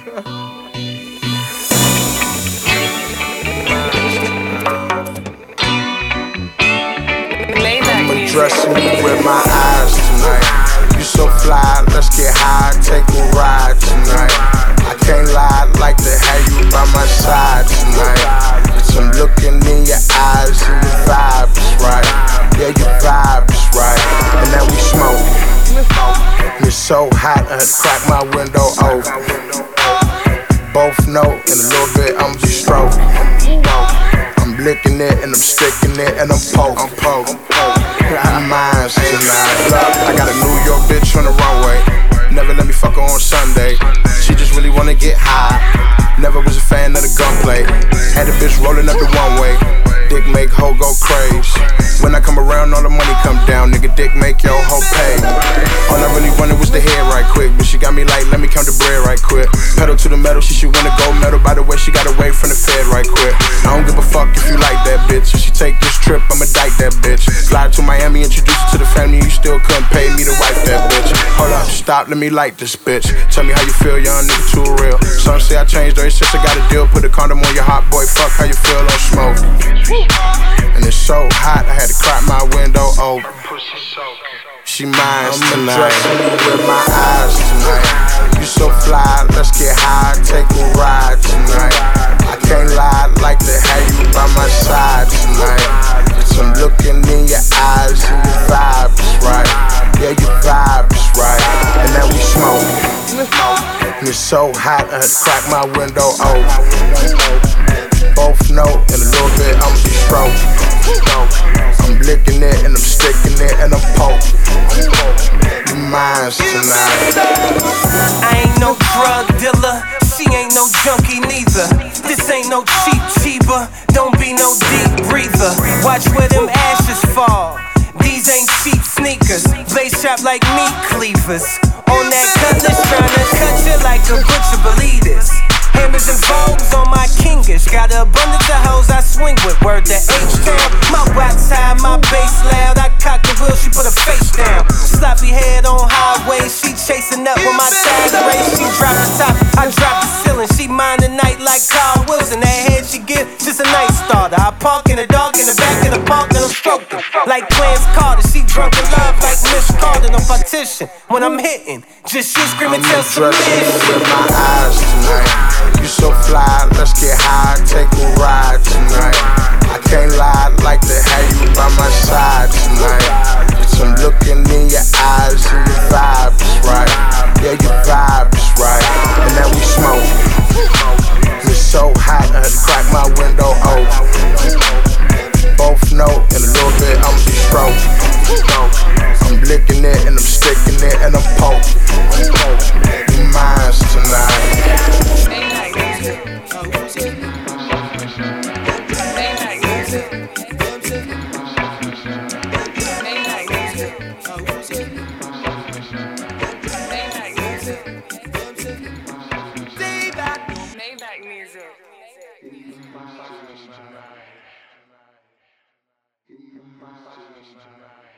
I'm dressing you with my eyes tonight. You so fly, let's get high, take a ride tonight. I can't lie, I'd like to have you by my side tonight. Cause I'm looking in your eyes and your vibes right. Yeah, your vibes right. And now we smoking. And it's so hot, I had to crack my window open. Both know in a little bit I'ma be stroking. I'm licking it and I'm sticking it and I'm poking. I'm mine tonight. Look, I got a New York bitch on the runway. Never let me fuck her on Sunday. She just really wanna get high. Never was a fan of the gunplay. Had a bitch rolling up the one way. Dick make hoe go crazy. When I come around, all the money come down. Nigga, dick make your hoe pay. All I really wanted was the head right quick. But she got me like, let me count the bread right quick. Pedal to the metal, she should win a gold medal. By the way, she got away from the Fed right quick. I don't give a fuck if you like that bitch. If she take this trip, I'ma dike that bitch. Fly to Miami, introduce her to the family. You still couldn't pay me to wipe that bitch. Hold up, stop, let me light this bitch. Tell me how you feel, young nigga, too real. Some say I changed her, since I got a deal. Put a condom on your hot boy, fuck how you feel on smoke. And it's so hot, I had to crack my window open. She mine tonight. I'm dressing you with my eyes tonight. You so fly, let's get high, take a ride tonight. I can't lie, I'd like to have you by my side tonight. Cause I'm looking in your eyes and your vibes right. Yeah, your vibes right. And now we smoking. And it's so hot, I had to crack my window open. Both know in a little bit I'ma be stroking. I'm licking it and I'm sticking it and I'm poking. You mine tonight. I ain't no drug dealer, she ain't no junkie neither. This ain't no cheap cheaper, don't be no deep breather. Watch where them ashes fall. These ain't cheap sneakers, they shop like meat cleavers. On that cutlass tryna cut you like a butcher, believe this. Hammers and bows on my kingish. Got an abundance of hoes I swing with. Word to H-Town. My watch high, my bass loud. I cock the wheel, she put her face down. Sloppy head on highway. She chasing up with my tires race. She drop the top, I drop the ceiling. She mind the night like Carl Wilson. That head she get, just a night starter. I park in the dark in the back of the park and I'm stroking. Like Clarence Carter, she drunk in love like Miss Carter on partition. When I'm hitting, just you screaming till submission. With my eyes tonight. You so fly, let's get high, take a ride tonight. I can't lie, I'd like to have you by my side tonight. Cause I'm looking in your eyes and your vibes right. Yeah, your vibes right. And now we smoking. It's so hot, I had to crack my window open. Both know in a little bit I'ma be stroking. I'm licking it and I'm sticking it and I'm poking. You mine tonight. Maybach music.